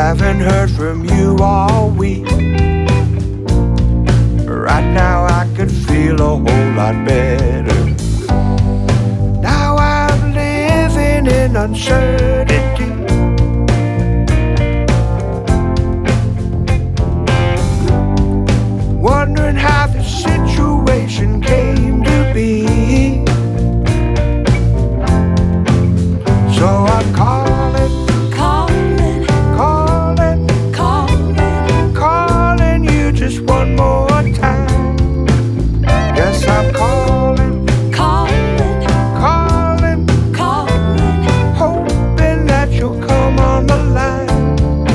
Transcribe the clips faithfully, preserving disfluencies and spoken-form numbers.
Haven't heard from you all week. Right now I could feel a whole lot better. Now I'm living in uncertainty. Wondering how the situation came to be. So I'm calling, calling, calling, calling, calling you just one more time. Yes, I'm calling, calling, calling, calling. hoping that you'll come on the line.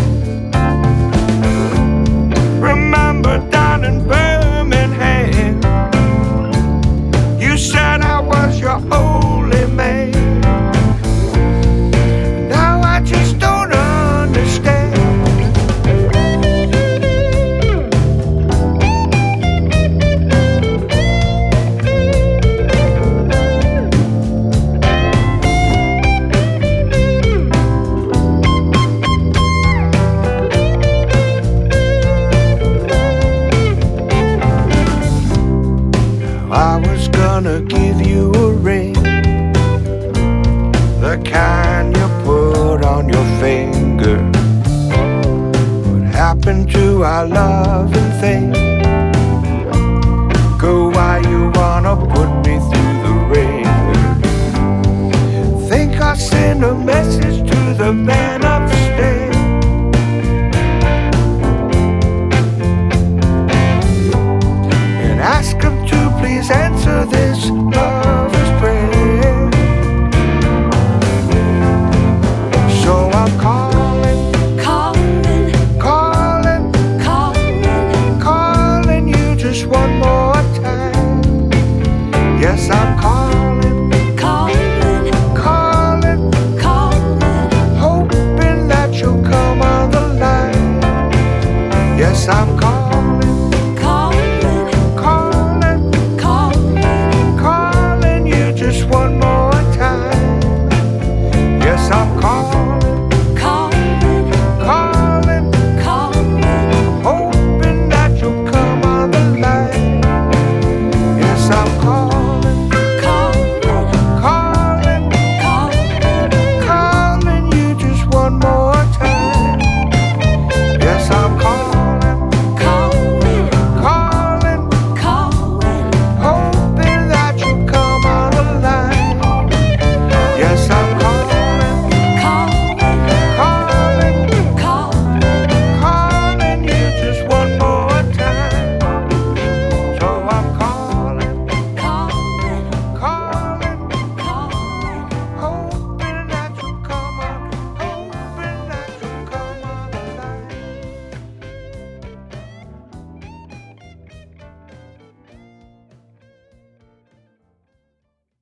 Remember down in Birmingham, you said I was your only man. Now I just don't understand. I was gonna give you a ring, the kind you put on your finger. What happened to our love?